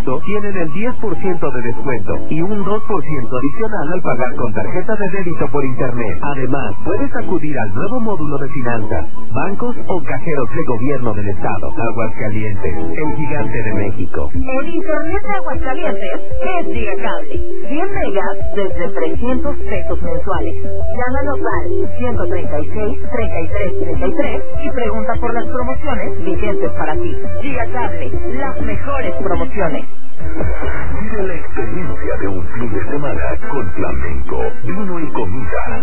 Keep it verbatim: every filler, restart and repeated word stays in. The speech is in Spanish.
Moto tienen el diez por ciento de descuento y un dos por ciento adicional al pagar con tarjeta de débito por internet. Además, puedes acudir al nuevo módulo de finanzas, bancos o cajeros de gobierno del estado. Aguascalientes, el gigante de México. El internet de Aguascalientes es Gigacable. cien megas desde trescientos pesos mensuales. Llámanos al ciento treinta y seis, treinta y tres, treinta y tres y pregunta por las promociones vigentes para ti. Gigacable, las mejores promociones. Vive la experiencia de un fin de semana con flamenco, vino y comida.